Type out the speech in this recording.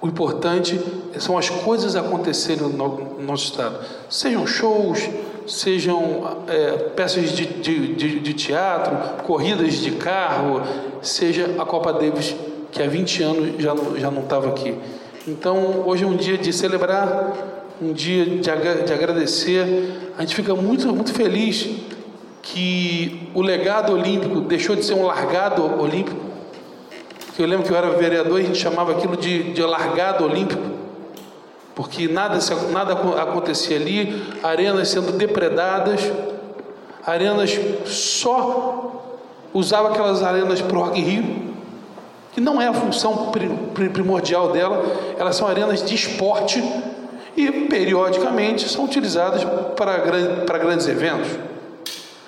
O importante são as coisas acontecerem no nosso estado. Sejam shows, sejam peças de teatro, corridas de carro, seja a Copa Davis, que há 20 anos já não estava aqui. Então, hoje é um dia de celebrar, um dia de agradecer. A gente fica muito, muito feliz que o legado olímpico deixou de ser um largado olímpico. Eu lembro que eu era vereador e a gente chamava aquilo de largado olímpico, porque nada acontecia ali, arenas sendo depredadas, arenas só usava aquelas arenas para o Rock in Rio, que não é a função primordial dela. Elas são arenas de esporte e periodicamente são utilizadas para grandes eventos.